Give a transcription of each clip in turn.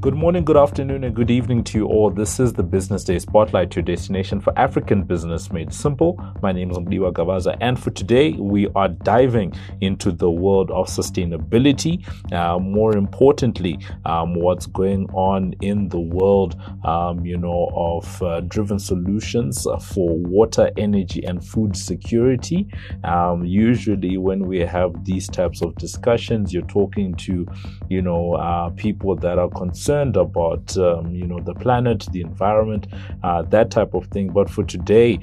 Good morning, good afternoon, and good evening to you all. This is the Business Day Spotlight, your destination for African business made simple. My name is Mdiwa Gavaza, and for today, we are diving into the world of sustainability. More importantly, what's going on in the world, of driven solutions for water, energy, and food security. Usually, when we have these types of discussions, you're talking to, people that are concerned about the planet, the environment, that type of thing. But for today,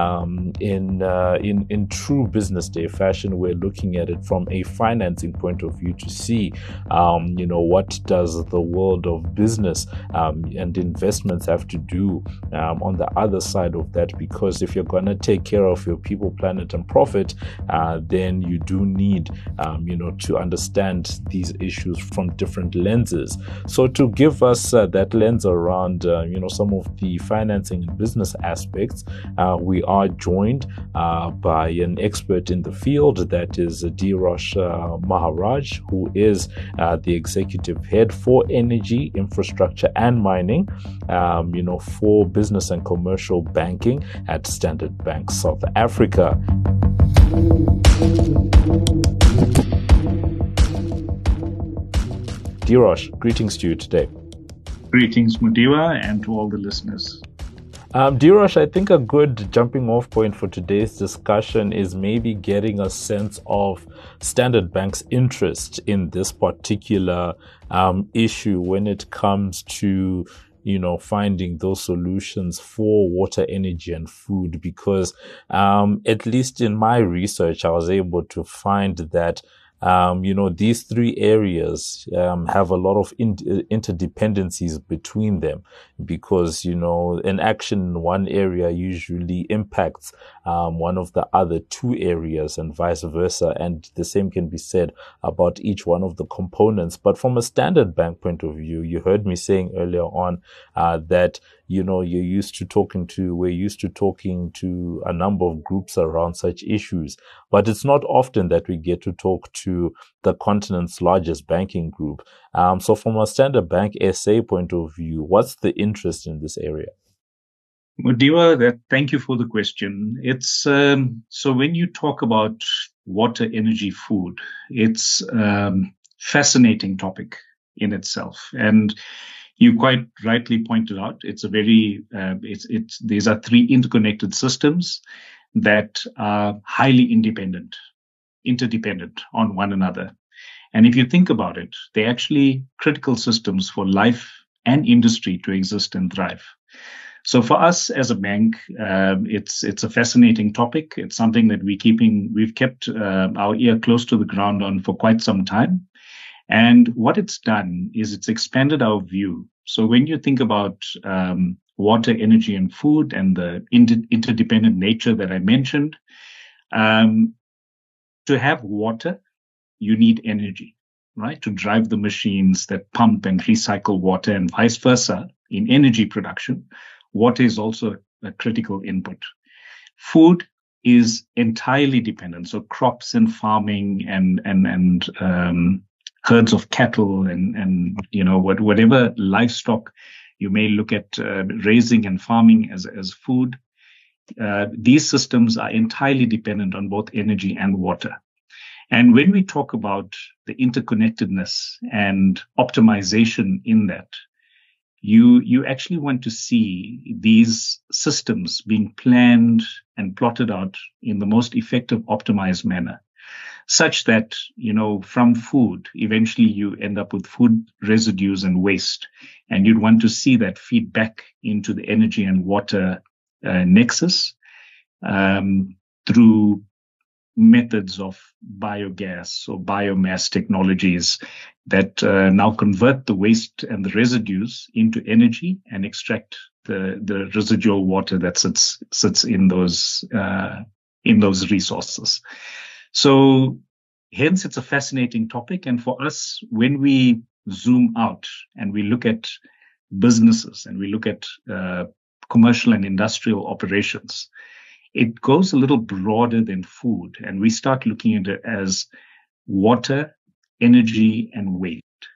in true Business Day fashion, we're looking at it from a financing point of view to see what does the world of business and investments have to do on the other side of that. Because if you're going to take care of your people, planet, and profit, then you do need to understand these issues from different lenses. So to give us that lens around, some of the financing and business aspects, we are joined by an expert in the field, that is Dheerosh Maharaj, who is the executive head for energy, infrastructure, and mining, for business and commercial banking at Standard Bank South Africa. Dheerosh, greetings to you today. Greetings, Mdiwa, and to all the listeners. Dheerosh, I think a good jumping off point for today's discussion is maybe getting a sense of Standard Bank's interest in this particular issue when it comes to finding those solutions for water, energy, and food, because at least in my research, I was able to find that these three areas have a lot of interdependencies between them, because, an action in one area usually impacts one of the other two areas and vice versa. And the same can be said about each one of the components. But from a Standard Bank point of view, you heard me saying earlier on that we're used to talking to a number of groups around such issues, but it's not often that we get to talk to the continent's largest banking group. So from a Standard Bank SA point of view, what's the interest in this area? Mdiwa, thank you for the question. It's so when you talk about water, energy, food, it's fascinating topic in itself. And you quite rightly pointed out, it's a very, these are three interconnected systems that are highly interdependent on one another. And if you think about it, they're actually critical systems for life and industry to exist and thrive. So for us as a bank, it's a fascinating topic. It's something that we've kept our ear close to the ground on for quite some time. And what it's done is it's expanded our view. So when you think about water, energy, and food, and the interdependent nature that I mentioned, to have water, you need energy, right? To drive the machines that pump and recycle water, and vice versa in energy production, water is also a critical input. Food is entirely dependent. So crops and farming and herds of cattle and whatever livestock you may look at raising and farming as food, these systems are entirely dependent on both energy and water. And when we talk about the interconnectedness and optimization in that, you actually want to see these systems being planned and plotted out in the most effective, optimized manner, such that, from food, eventually you end up with food residues and waste. And you'd want to see that feed back into the energy and water nexus through methods of biogas or biomass technologies that now convert the waste and the residues into energy and extract the residual water that sits in those resources. So hence, it's a fascinating topic. And for us, when we zoom out and we look at businesses and we look at commercial and industrial operations, it goes a little broader than food. And we start looking at it as water, energy, and waste.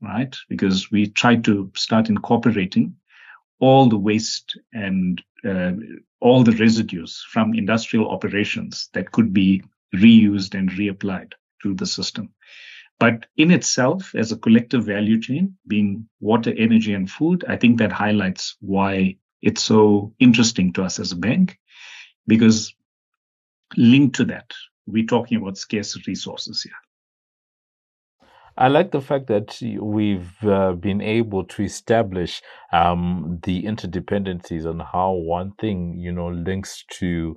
right? Because we try to start incorporating all the waste and all the residues from industrial operations that could be reused and reapplied to the system. But in itself, as a collective value chain, being water, energy, and food, I think that highlights why it's so interesting to us as a bank, because linked to that, we're talking about scarce resources here. I like the fact that we've been able to establish the interdependencies on how one thing, links to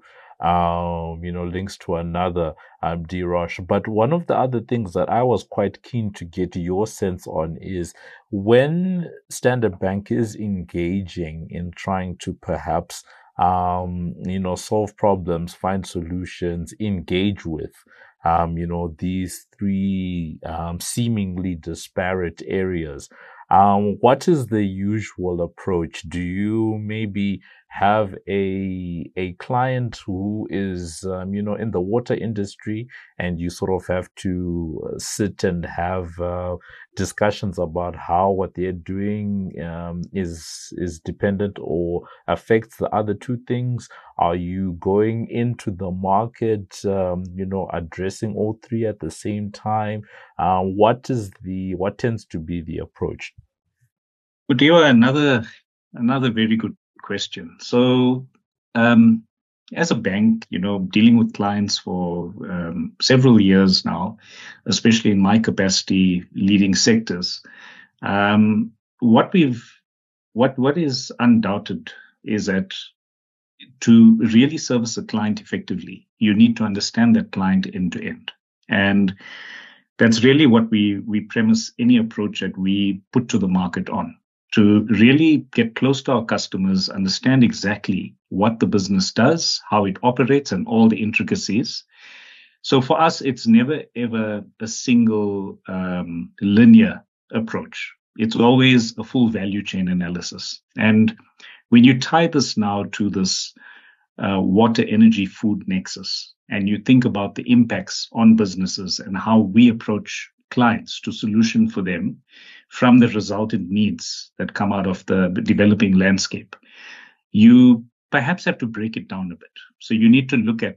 links to another, Dheeraj. But one of the other things that I was quite keen to get your sense on is when Standard Bank is engaging in trying to perhaps, solve problems, find solutions, engage with, these three seemingly disparate areas. What is the usual approach? Do you maybe have a client who is, in the water industry, and you sort of have to sit and have discussions about how what they're doing is dependent or affects the other two things? Are you going into the market, addressing all three at the same time? What tends to be the approach? But another very good question. So, as a bank, dealing with clients for several years now, especially in my capacity leading sectors, what is undoubted is that to really service a client effectively, you need to understand that client end to end. And that's really what we premise any approach that we put to the market on, to really get close to our customers, understand exactly what the business does, how it operates, and all the intricacies. So for us, it's never, ever a single linear approach. It's always a full value chain analysis. And when you tie this now to this water, energy, food nexus, and you think about the impacts on businesses and how we approach clients to solution for them from the resultant needs that come out of the developing landscape, you perhaps have to break it down a bit. So you need to look at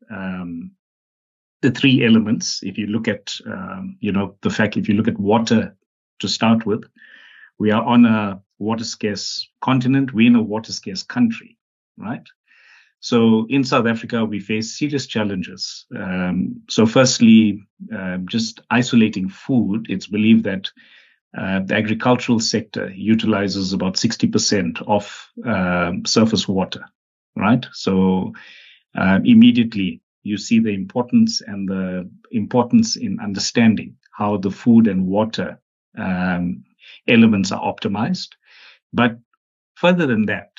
the three elements. If you look at, if you look at water to start with, we are on a water scarce continent. We're in a water scarce country, right? So in South Africa, we face serious challenges. So firstly, just isolating food, it's believed that the agricultural sector utilizes about 60% of surface water, right? So immediately you see the importance in understanding how the food and water elements are optimized. But further than that,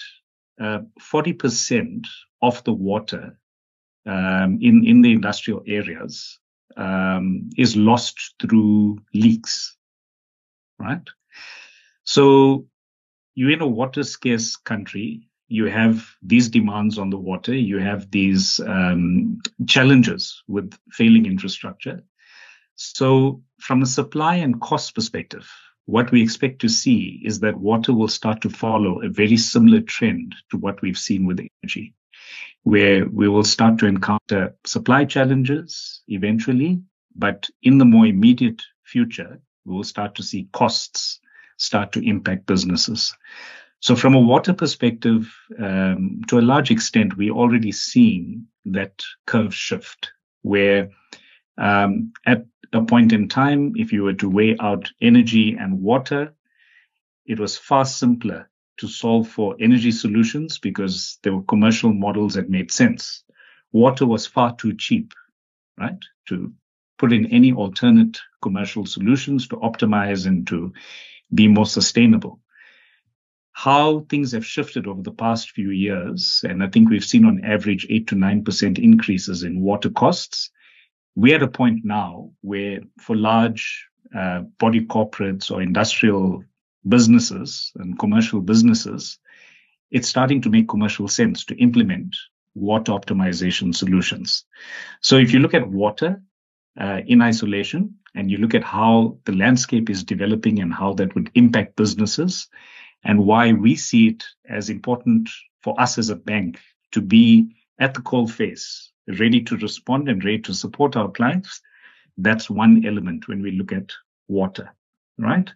40% of the water in the industrial areas is lost through leaks, right? So you're in a water scarce country. You have these demands on the water. You have these challenges with failing infrastructure. So from a supply and cost perspective, what we expect to see is that water will start to follow a very similar trend to what we've seen with energy, where we will start to encounter supply challenges eventually, but in the more immediate future, we will start to see costs start to impact businesses. So from a water perspective, to a large extent, we're already seeing that curve shift where at a point in time, if you were to weigh out energy and water, it was far simpler to solve for energy solutions because there were commercial models that made sense. Water was far too cheap, right, to put in any alternate commercial solutions to optimize and to be more sustainable. How things have shifted over the past few years, and I think we've seen on average 8 to 9% increases in water costs. We're at a point now where for large body corporates or industrial businesses and commercial businesses, it's starting to make commercial sense to implement water optimization solutions. So if you look at water in isolation and you look at how the landscape is developing and how that would impact businesses, and why we see it as important for us as a bank to be at the coal face, ready to respond and ready to support our clients. That's one element when we look at water, right?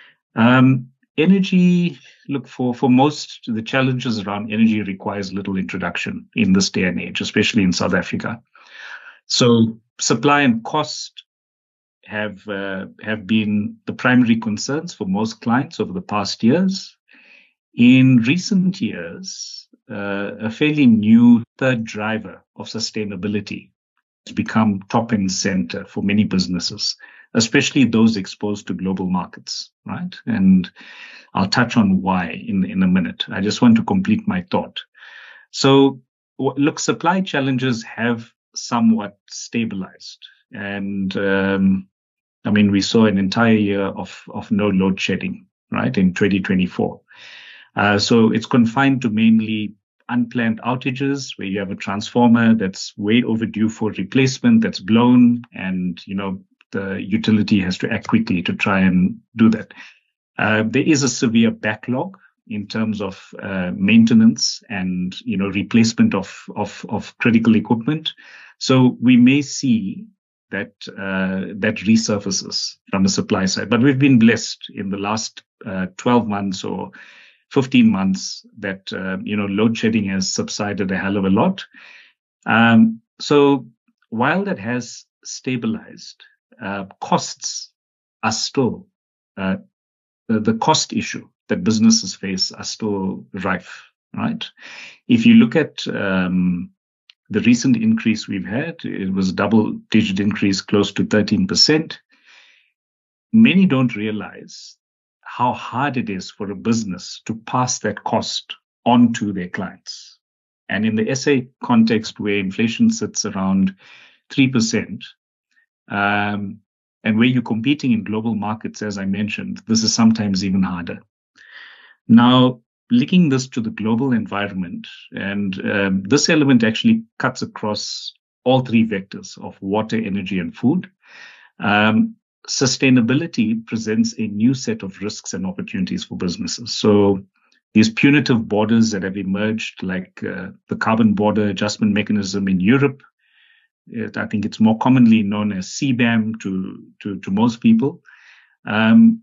Energy, look, for most, the challenges around energy requires little introduction in this day and age, especially in South Africa. So supply and cost have been the primary concerns for most clients over the past years. In recent years, a fairly new third driver of sustainability has become top and center for many businesses, especially those exposed to global markets, right? And I'll touch on why in a minute. I just want to complete my thought. So, look, supply challenges have somewhat stabilized. And I mean, we saw an entire year of no load shedding, right, in 2024. So it's confined to mainly unplanned outages where you have a transformer that's way overdue for replacement, that's blown, and, you know, the utility has to act quickly to try and do that. There is a severe backlog in terms of maintenance and, you know, replacement of critical equipment. So we may see that that resurfaces from the supply side. But we've been blessed in the last 12 months or 15 months that, you know, load shedding has subsided a hell of a lot. So while that has stabilized, costs are still, the cost issue that businesses face are still rife, right? If you look at the recent increase we've had, it was a double-digit increase, close to 13%. Many don't realize how hard it is for a business to pass that cost on to their clients. And in the SA context, where inflation sits around 3%, and where you're competing in global markets, as I mentioned, this is sometimes even harder. Now, linking this to the global environment, and this element actually cuts across all three vectors of water, energy, and food. Sustainability presents a new set of risks and opportunities for businesses. So these punitive borders that have emerged, like the Carbon Border Adjustment Mechanism in Europe, I think it's more commonly known as CBAM to most people. And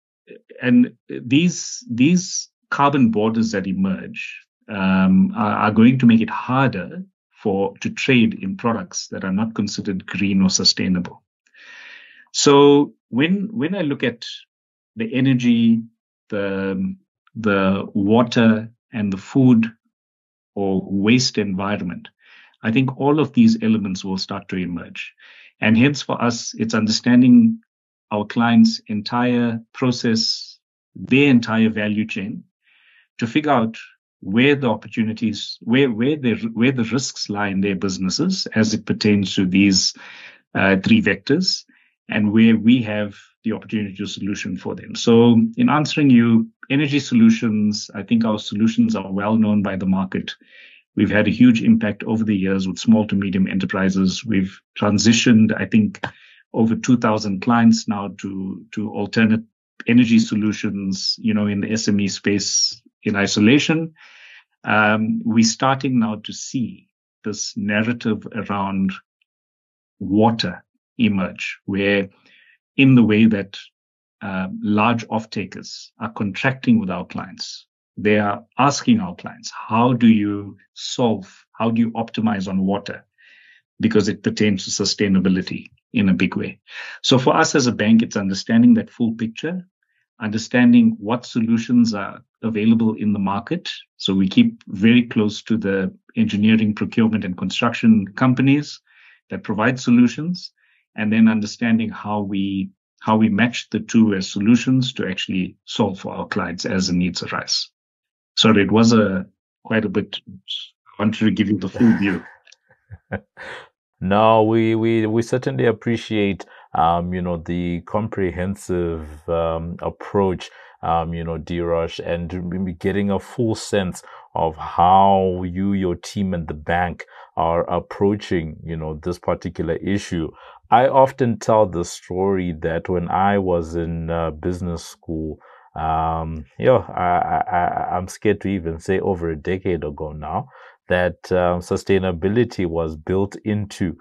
these carbon borders that emerge are going to make it harder to trade in products that are not considered green or sustainable. So when I look at the energy, the water, and the food or waste environment, I think all of these elements will start to emerge. And hence for us, it's understanding our clients' entire process, their entire value chain, to figure out where the opportunities, where the risks lie in their businesses as it pertains to these three vectors, and where we have the opportunity to solution for them. So in answering you, energy solutions, I think our solutions are well known by the market. We've had a huge impact over the years with small to medium enterprises. We've transitioned, I think, over 2,000 clients now to alternate energy solutions, you know, in the SME space in isolation. We're starting now to see this narrative around water emerge, where in the way that large off-takers are contracting with our clients, they are asking our clients, how do you optimize on water? Because it pertains to sustainability in a big way. So for us as a bank, it's understanding that full picture, understanding what solutions are available in the market. So we keep very close to the engineering, procurement, and construction companies that provide solutions, and then understanding how we match the two as solutions to actually solve for our clients as the needs arise. Sorry, it was quite a bit. I wanted to give you the full view. No, we certainly appreciate the comprehensive approach, Dheeraj, and getting a full sense of how you, your team, and the bank are approaching, this particular issue. I often tell the story that when I was in business school, I'm scared to even say over a decade ago now, that sustainability was built into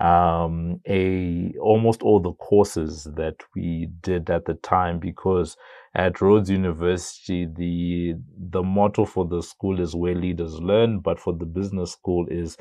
a almost all the courses that we did at the time, because at Rhodes University, the motto for the school is where leaders learn, but for the business school is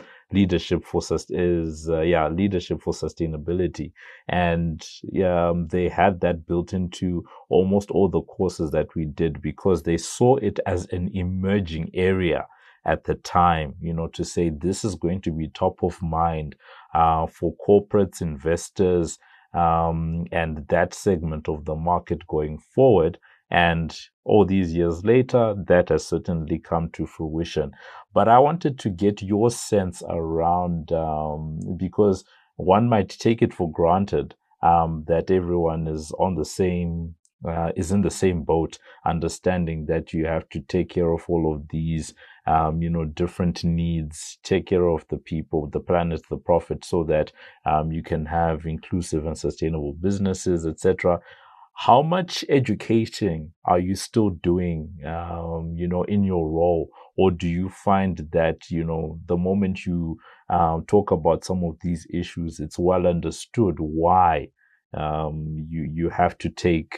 leadership for sustainability. And they had that built into almost all the courses that we did, because they saw it as an emerging area at the time, to say this is going to be top of mind for corporates, investors, and that segment of the market going forward. And all these years later, that has certainly come to fruition. But I wanted to get your sense around, because one might take it for granted that everyone is on the same, is in the same boat, understanding that you have to take care of all of these, different needs, take care of the people, the planet, the profit, so that you can have inclusive and sustainable businesses, etc. How much educating are you still doing, in your role? Or do you find that, the moment you talk about some of these issues, it's well understood why you have to take,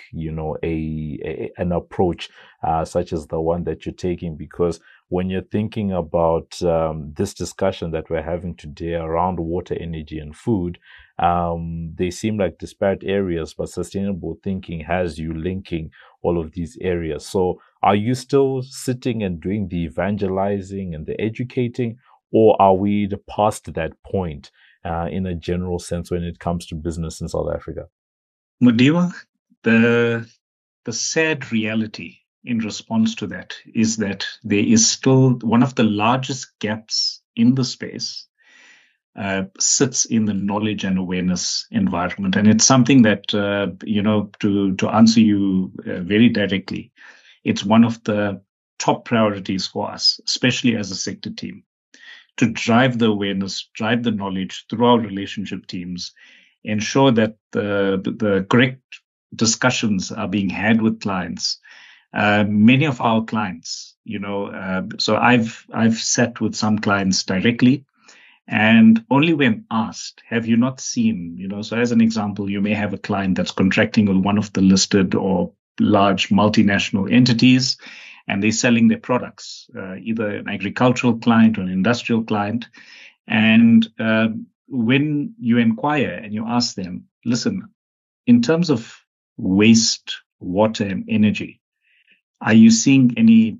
an approach such as the one that you're taking? Because when you're thinking about this discussion that we're having today around water, energy, and food, they seem like disparate areas, but sustainable thinking has you linking all of these areas. So are you still sitting and doing the evangelizing and the educating, or are we past that point in a general sense when it comes to business in South Africa? Mudiwa, the sad reality in response to that is that there is still one of the largest gaps in the space sits in the knowledge and awareness environment. And it's something that, to answer you very directly, it's one of the top priorities for us, especially as a sector team, to drive the awareness, drive the knowledge through our relationship teams, ensure that the correct discussions are being had with clients. Many of our clients, so I've sat with some clients directly, and only when asked, have you not seen, so as an example, you may have a client that's contracting with one of the listed or large multinational entities, and they're selling their products, either an agricultural client or an industrial client. And when you inquire and you ask them, listen, in terms of waste, water, and energy, are you seeing any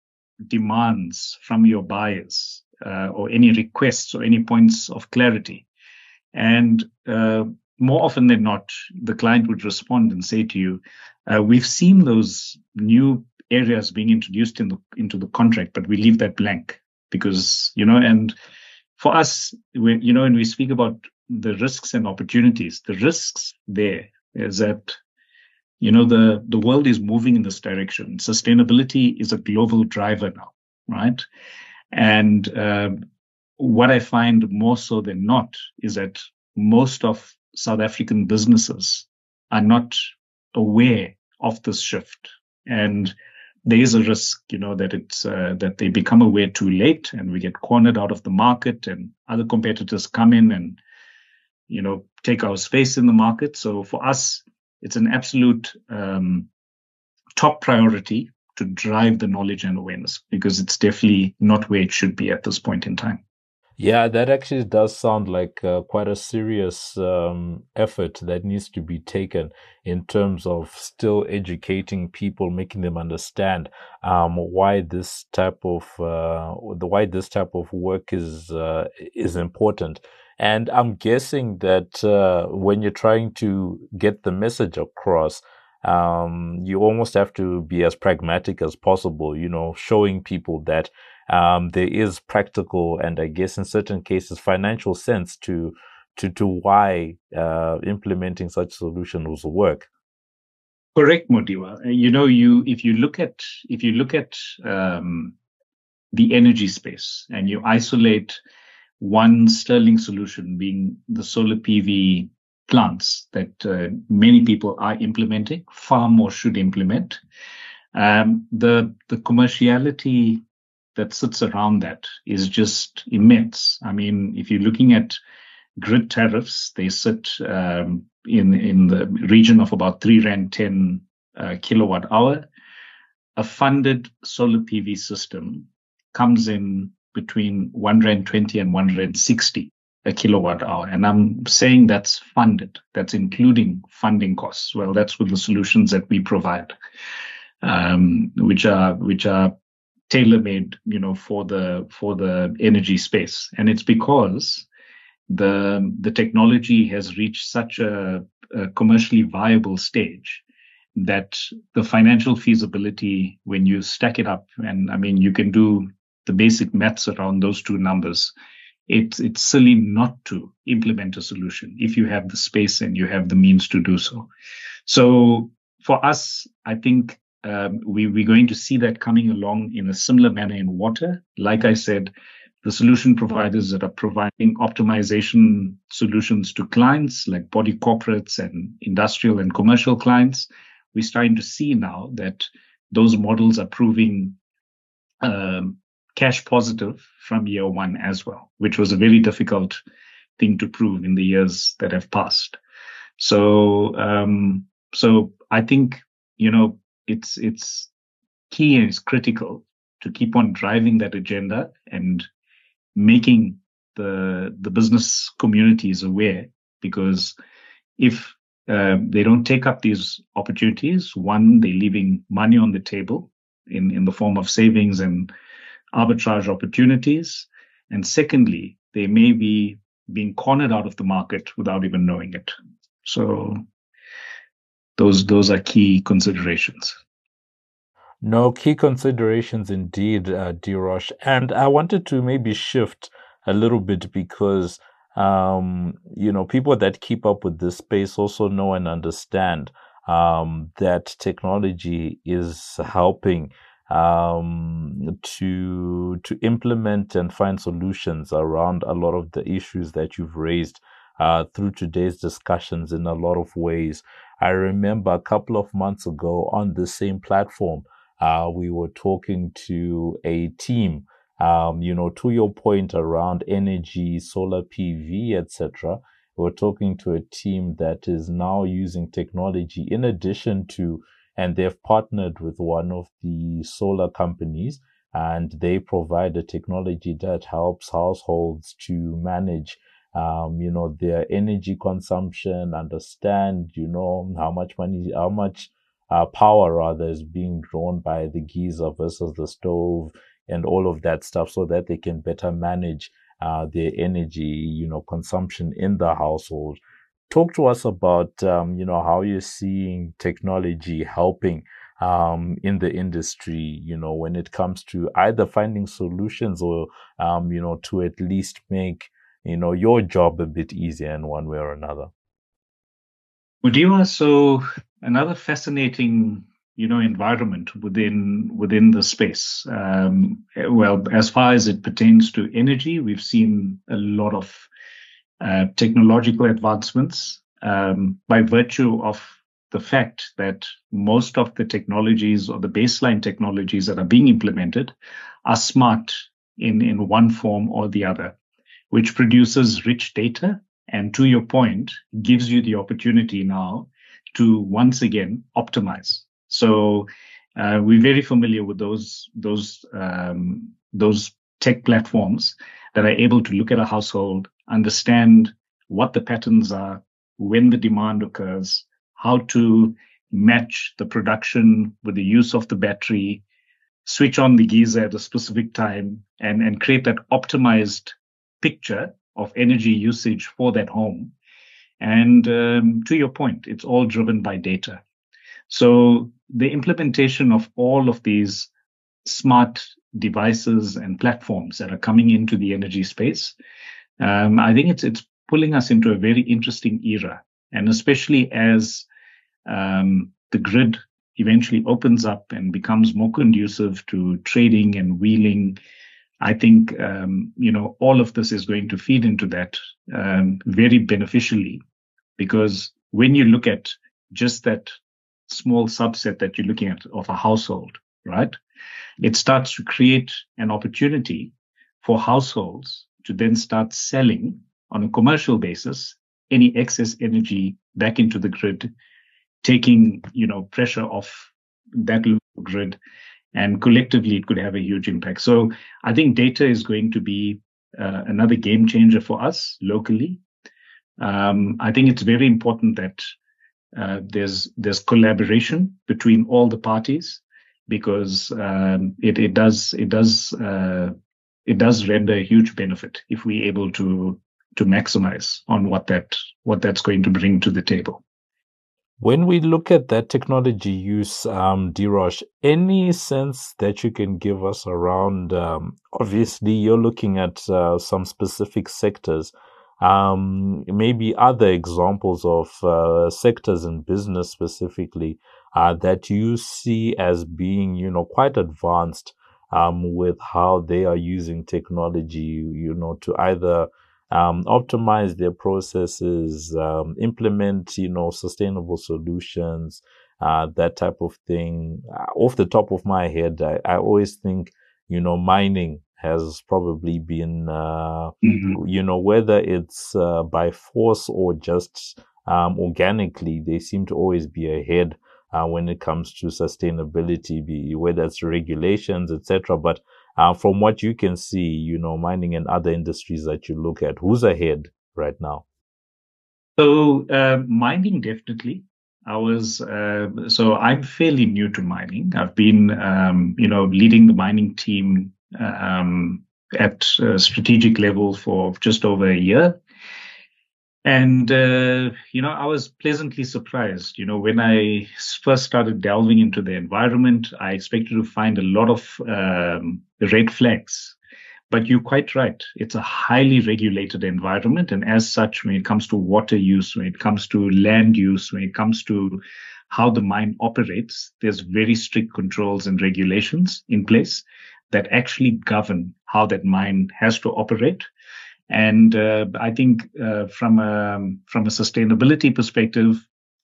demands from your buyers or any requests or any points of clarity? And more often than not, the client would respond and say to you, we've seen those new areas being introduced into the contract, but we leave that blank because, and for us, when we speak about the risks and opportunities, the risks there is that, the world is moving in this direction. Sustainability is a global driver now, right? And what I find more so than not is that most of South African businesses are not aware of this shift. And there is a risk, that it's that they become aware too late and we get cornered out of the market and other competitors come in and, take our space in the market. So for us, it's an absolute top priority to drive the knowledge and awareness, because it's definitely not where it should be at this point in time. Yeah, that actually does sound like quite a serious effort that needs to be taken in terms of still educating people, making them understand why this type of work is important. And I'm guessing that when you're trying to get the message across, you almost have to be as pragmatic as possible, showing people that there is practical and, I guess in certain cases, financial sense to why implementing such solutions will work. Correct, Mudiwa. If you look at the energy space and you isolate one sterling solution being the solar PV plants that many people are implementing. Far more should implement. The commerciality that sits around that is just immense. I mean, if you're looking at grid tariffs, they sit in the region of about 3.10 Rand kilowatt hour. A funded solar PV system comes in between 1.20 Rand and 1.60 Rand a kilowatt hour. And I'm saying that's funded. That's including funding costs. Well, that's with the solutions that we provide, which are tailor-made, for the energy space. And it's because the technology has reached such a commercially viable stage that the financial feasibility, when you stack it up, and I mean, you can do the basic maths around those two numbers, it's silly not to implement a solution if you have the space and you have the means to do so. So for us, I think we're going to see that coming along in a similar manner in water. Like I said, the solution providers that are providing optimization solutions to clients like body corporates and industrial and commercial clients, we're starting to see now that those models are proving cash positive from year one as well, which was a very difficult thing to prove in the years that have passed. So I think, it's key and it's critical to keep on driving that agenda and making the business communities aware, because if they don't take up these opportunities, one, they're leaving money on the table in the form of savings and arbitrage opportunities. And secondly, they may be being cornered out of the market without even knowing it. So those are key considerations. No, key considerations indeed, Dheerosh. And I wanted to maybe shift a little bit because, people that keep up with this space also know and understand that technology is helping to implement and find solutions around a lot of the issues that you've raised through today's discussions in a lot of ways. I remember a couple of months ago on the same platform, we were talking to a team, to your point around energy, solar PV, etc. We're talking to a team that is now using technology in addition to, and they've partnered with one of the solar companies, and they provide a technology that helps households to manage their energy consumption, understand, how much power rather is being drawn by the geyser versus the stove and all of that stuff, so that they can better manage their energy, consumption in the household. Talk to us about, how you're seeing technology helping in the industry, when it comes to either finding solutions or, to at least make your job a bit easier in one way or another. Mudiwa, so another fascinating, environment within the space. Well, as far as it pertains to energy, we've seen a lot of technological advancements by virtue of the fact that most of the technologies or the baseline technologies that are being implemented are smart in one form or the other, which produces rich data, and to your point, gives you the opportunity now to once again optimize. So we're very familiar with those tech platforms that are able to look at a household, understand what the patterns are, when the demand occurs, how to match the production with the use of the battery, switch on the geyser at a specific time, and create that optimized picture of energy usage for that home. And to your point, it's all driven by data. So the implementation of all of these smart devices and platforms that are coming into the energy space, I think it's pulling us into a very interesting era. And especially as the grid eventually opens up and becomes more conducive to trading and wheeling, I think, all of this is going to feed into that very beneficially because when you look at just that small subset that you're looking at of a household, right, it starts to create an opportunity for households to then start selling on a commercial basis any excess energy back into the grid, taking, pressure off that grid, and collectively it could have a huge impact. So I think data is going to be another game changer for us locally. I think it's very important that there's collaboration between all the parties, because it does render a huge benefit if we're able to maximize on what that's going to bring to the table. When we look at that technology use, Dheeraj, any sense that you can give us around, obviously you're looking at some specific sectors, maybe other examples of sectors in business specifically that you see as being, quite advanced with how they are using technology, to either optimize their processes, implement, sustainable solutions, that type of thing. Off the top of my head, I always think, mining has probably been, whether it's by force or just organically, they seem to always be ahead when it comes to sustainability, whether it's regulations, etc. But from what you can see, mining and other industries that you look at, who's ahead right now? So mining, definitely. So I'm fairly new to mining. I've been, leading the mining team at strategic level for just over a year. And, I was pleasantly surprised. When I first started delving into the environment, I expected to find a lot of red flags. But you're quite right. It's a highly regulated environment. And as such, when it comes to water use, when it comes to land use, when it comes to how the mine operates, there's very strict controls and regulations in place that actually govern how that mine has to operate. And I think from a sustainability perspective,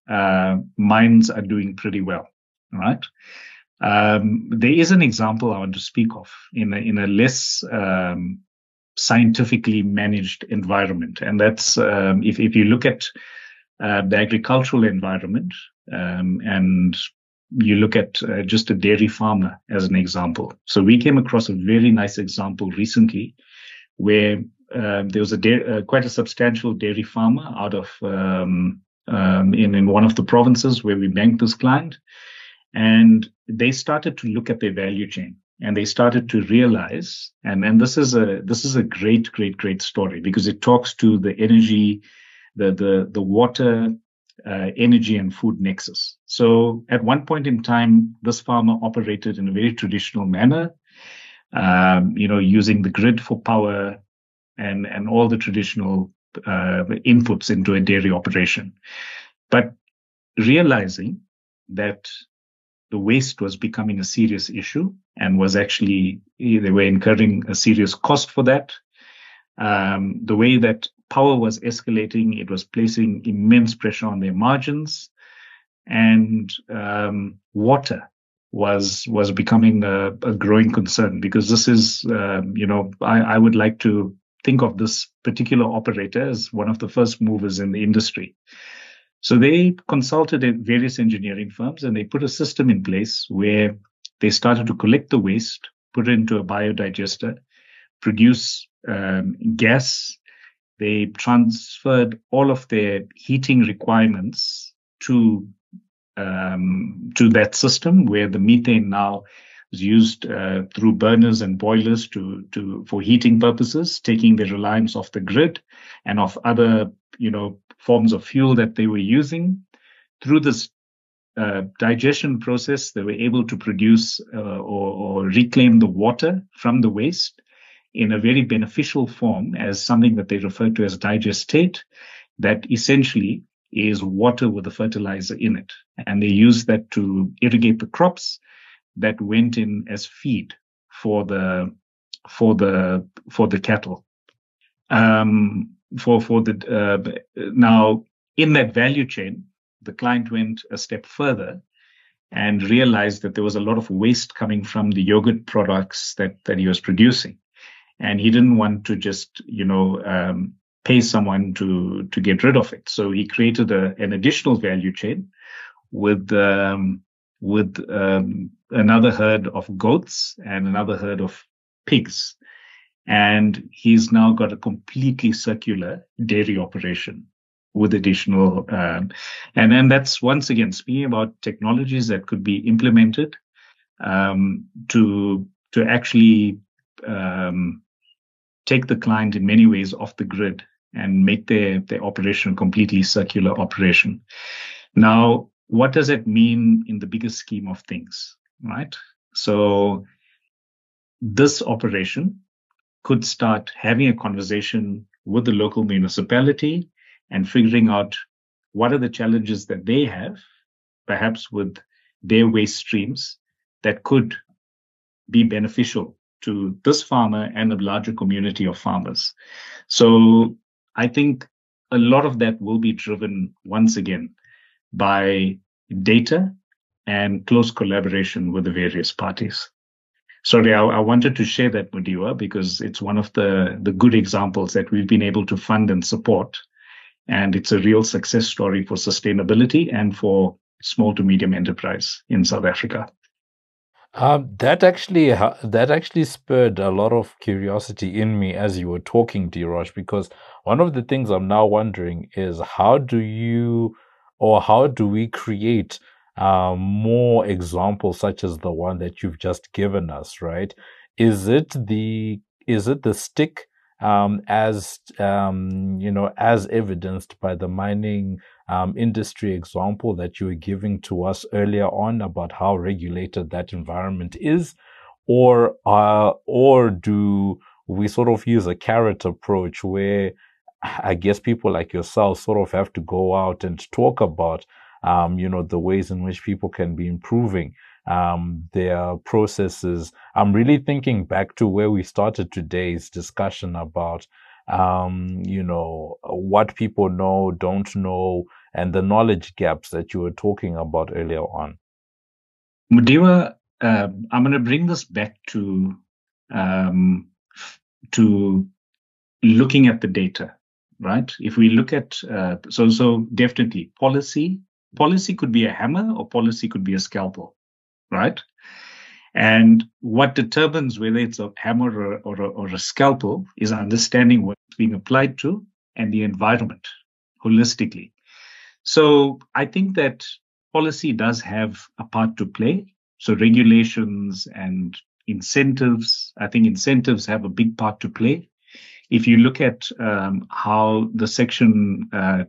mines are doing pretty well, right? There is an example I want to speak of in a less scientifically managed environment, and that's if you look at the agricultural environment and you look at just a dairy farmer as an example. So we came across a very nice example recently where there was quite a substantial dairy farmer out of in one of the provinces where we banked this client, and they started to look at their value chain, and they started to realize, and this is a great story, because it talks to the energy, the water, energy and food nexus. So at one point in time, this farmer operated in a very traditional manner, using the grid for power and all the traditional inputs into a dairy operation. But realizing that the waste was becoming a serious issue and was actually, they were incurring a serious cost for that. The way that power was escalating, it was placing immense pressure on their margins, and water was becoming a growing concern, because this is, I would like to think of this particular operator as one of the first movers in the industry. So they consulted various engineering firms, and they put a system in place where they started to collect the waste, put it into a biodigester, produce gas. They transferred all of their heating requirements to that system, where the methane now is used through burners and boilers for heating purposes, taking the reliance off the grid and of other forms of fuel that they were using. Through this digestion process, they were able to produce or reclaim the water from the waste in a very beneficial form as something that they refer to as digestate, that essentially is water with a fertilizer in it. And they use that to irrigate the crops that went in as feed for the cattle. Now in that value chain, the client went a step further and realized that there was a lot of waste coming from the yogurt products that he was producing. And he didn't want to just, pay someone to get rid of it. So he created an additional value chain with another herd of goats and another herd of pigs. And he's now got a completely circular dairy operation with additional, and then that's once again speaking about technologies that could be implemented to actually take the client in many ways off the grid and make their operation a completely circular operation. Now, what does it mean in the bigger scheme of things, right? So this operation could start having a conversation with the local municipality and figuring out what are the challenges that they have, perhaps with their waste streams, that could be beneficial to this farmer and a larger community of farmers. So I think a lot of that will be driven once again by data and close collaboration with the various parties. Sorry, I wanted to share that, Mudiwa, because it's one of the good examples that we've been able to fund and support. And it's a real success story for sustainability and for small to medium enterprise in South Africa. That actually spurred a lot of curiosity in me as you were talking, Dheeraj, because one of the things I'm now wondering is how do we create more examples such as the one that you've just given us, right? Is it the stick as evidenced by the mining industry example that you were giving to us earlier on about how regulated that environment is, or do we sort of use a carrot approach where I guess people like yourself sort of have to go out and talk about the ways in which people can be improving their processes. I'm really thinking back to where we started today's discussion about, what people know, don't know, and the knowledge gaps that you were talking about earlier on. Mudiwa, I'm going to bring this back to looking at the data, right? If we look at, so definitely policy could be a hammer or policy could be a scalpel, right? And what determines whether it's a hammer or a scalpel is understanding what it's being applied to and the environment holistically. So I think that policy does have a part to play. So regulations and incentives, I think incentives have a big part to play. If you look at how the Section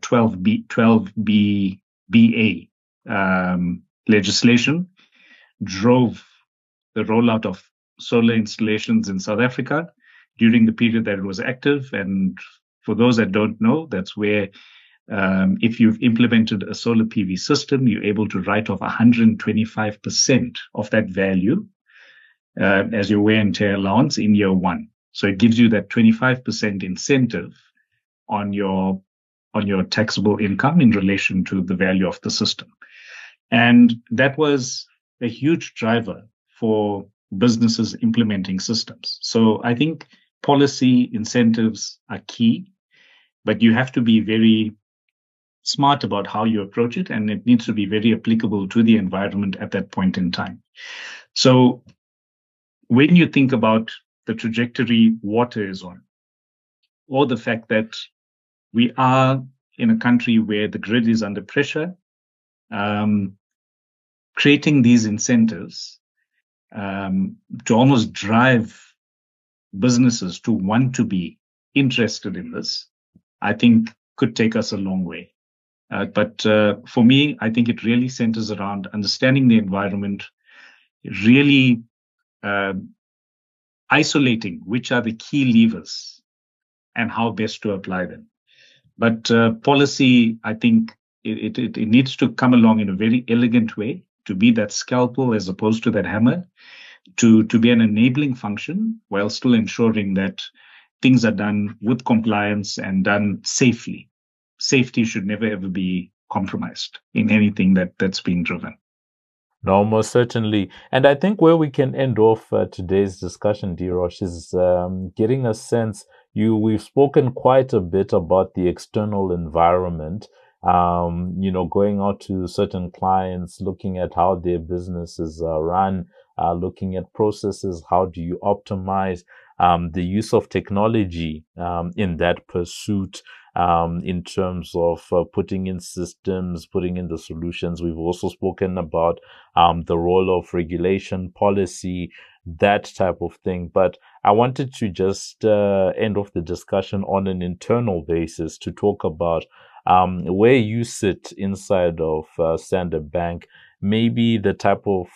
12BA legislation drove the rollout of solar installations in South Africa during the period that it was active. And for those that don't know, that's where if you've implemented a solar PV system, you're able to write off 125% of that value as your wear and tear allowance in year one. So it gives you that 25% incentive on your taxable income in relation to the value of the system. And that was a huge driver for businesses implementing systems. So I think policy incentives are key, but you have to be very smart about how you approach it, and it needs to be very applicable to the environment at that point in time. So when you think about the trajectory water is on, or the fact that we are in a country where the grid is under pressure, creating these incentives to almost drive businesses to want to be interested in this, I think could take us a long way. But for me, I think it really centers around understanding the environment, really isolating which are the key levers and how best to apply them. But policy, I think it needs to come along in a very elegant way, to be that scalpel as opposed to that hammer, to be an enabling function while still ensuring that things are done with compliance and done safely. safety should never ever be compromised in anything that's being driven. No, most certainly. And I think where we can end off today's discussion, Dheerosh, is getting a sense. We've spoken quite a bit about the external environment. Going out to certain clients, looking at how their businesses are run, looking at processes. How do you optimize the use of technology in that pursuit? In terms of putting in systems, putting in the solutions. We've also spoken about the role of regulation, policy, that type of thing. But I wanted to just end off the discussion on an internal basis to talk about where you sit inside of Standard Bank, maybe the type of,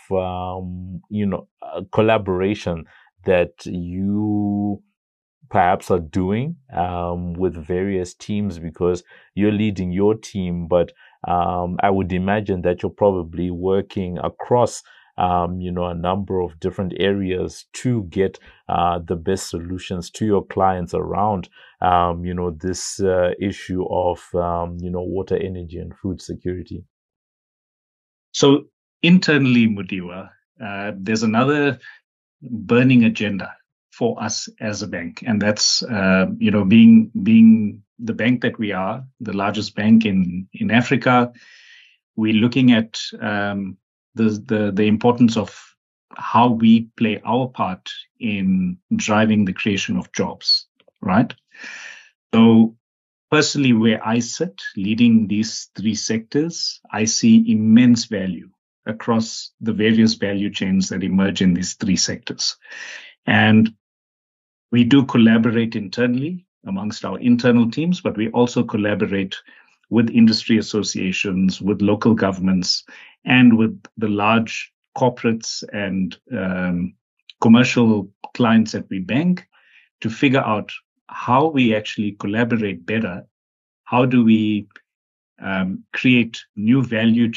collaboration that you perhaps are doing with various teams, because you're leading your team, but I would imagine that you're probably working across a number of different areas to get the best solutions to your clients around this issue of water, energy, and food security. So internally, Mudiwa, there's another burning agenda for us as a bank, and that's being the bank that we are, the largest bank in Africa. We're looking at the importance of how we play our part in driving the creation of jobs, right? So personally, where I sit, leading these three sectors, I see immense value across the various value chains that emerge in these three sectors. And we do collaborate internally amongst our internal teams, but we also collaborate with industry associations, with local governments, and with the large corporates and commercial clients that we bank to figure out how we actually collaborate better. How do we create new value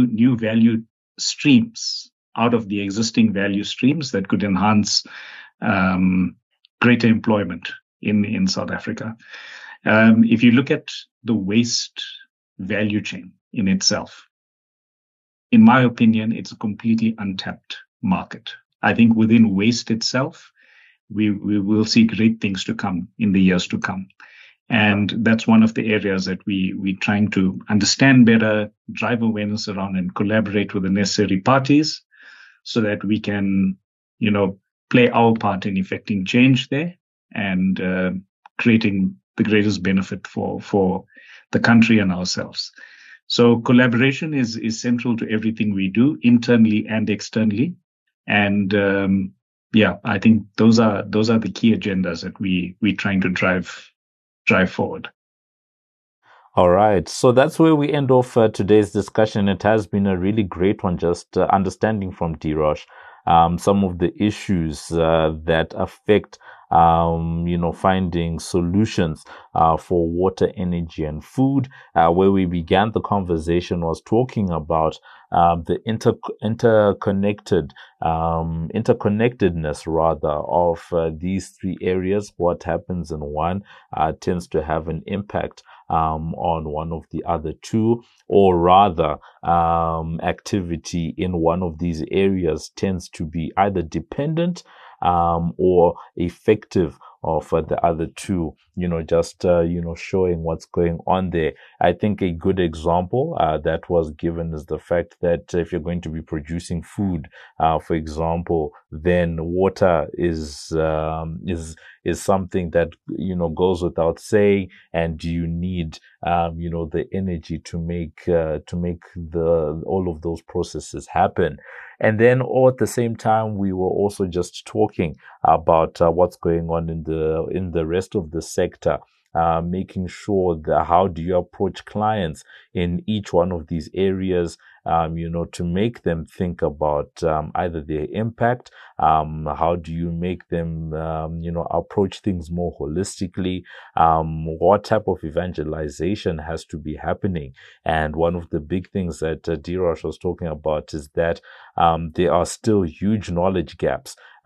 streams out of the existing value streams that could enhance greater employment in South Africa. If you look at the waste value chain in itself, in my opinion, it's a completely untapped market. I think within waste itself, we will see great things to come in the years to come. And that's one of the areas that we're trying to understand better, drive awareness around, and collaborate with the necessary parties so that we can, play our part in effecting change there and creating the greatest benefit for the country and ourselves. So collaboration is central to everything we do, internally and externally. And I think those are the key agendas that we're trying to drive forward. All right. So that's where we end off today's discussion. It has been a really great one, just understanding from Dheerosh some of the issues that affect finding solutions for water, energy, and food. Where we began the conversation was talking about the interconnectedness rather of these three areas. What happens in one tends to have an impact on one of the other two, or rather activity in one of these areas tends to be either dependent or effective of the other two, showing what's going on there. I think a good example that was given is the fact that if you're going to be producing food, for example, then water is something that, goes without saying, and you need, the energy to make all of those processes happen. And then all at the same time, we were also just talking about what's going on in the rest of the sector, making sure that how do you approach clients in each one of these areas, to make them think about either their impact, how do you make them, approach things more holistically, what type of evangelization has to be happening. And one of the big things that Dheerosh was talking about is that there are still huge knowledge gaps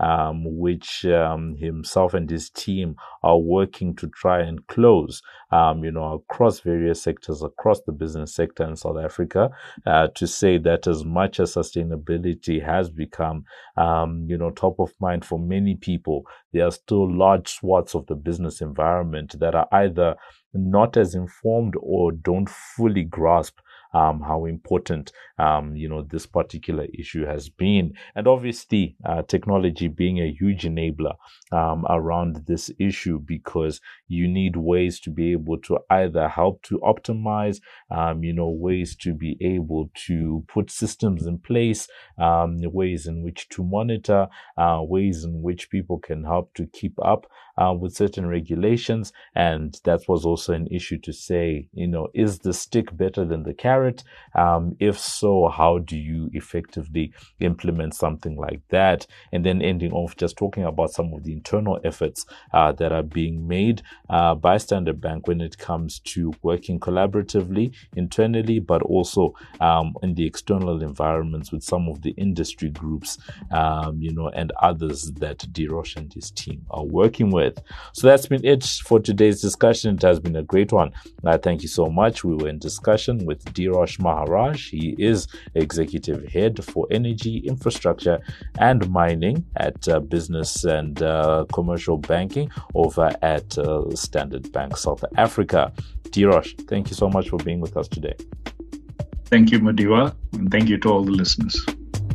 which himself and his team are working to try and close, across various sectors, across the business sector in South Africa, to say that as much as sustainability has become, top of mind for many people, there are still large swaths of the business environment that are either not as informed or don't fully grasp how important, this particular issue has been. And obviously, technology being a huge enabler around this issue, because you need ways to be able to either help to optimize, ways to be able to put systems in place, ways in which to monitor, ways in which people can help to keep up with certain regulations. And that was also an issue to say, is the stick better than the carrot? If so, how do you effectively implement something like that? And then ending off just talking about some of the internal efforts that are being made by Standard Bank when it comes to working collaboratively internally, but also in the external environments with some of the industry groups, and others that Dirosh and his team are working with. So that's been it for today's discussion. It has been a great one. Thank you so much. We were in discussion with Dirosh Maharaj. He is Executive Head for Energy, Infrastructure and Mining at Business and Commercial Banking over at Standard Bank South Africa. Dirosh, thank you so much for being with us today. Thank you, Madiwa, and thank you to all the listeners.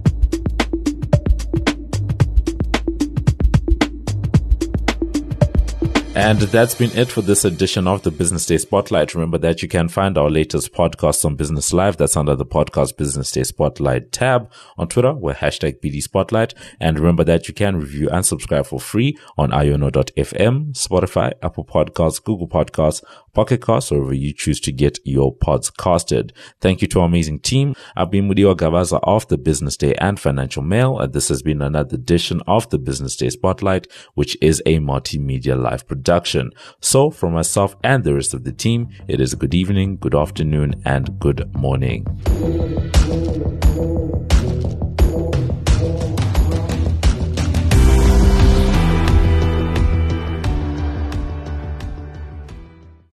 And that's been it for this edition of the Business Day Spotlight. Remember that you can find our latest podcast on Business Live. That's under the podcast Business Day Spotlight tab. On Twitter, we're #BD Spotlight. And remember that you can review and subscribe for free on iono.fm, Spotify, Apple Podcasts, Google Podcasts, Pocket Casts, or wherever you choose to get your pods casted. Thank you to our amazing team. I've been Mudiwa Gavaza of the Business Day and Financial Mail. And this has been another edition of the Business Day Spotlight, which is a multimedia live production. So from myself and the rest of the team, it is good evening, good afternoon, and good morning.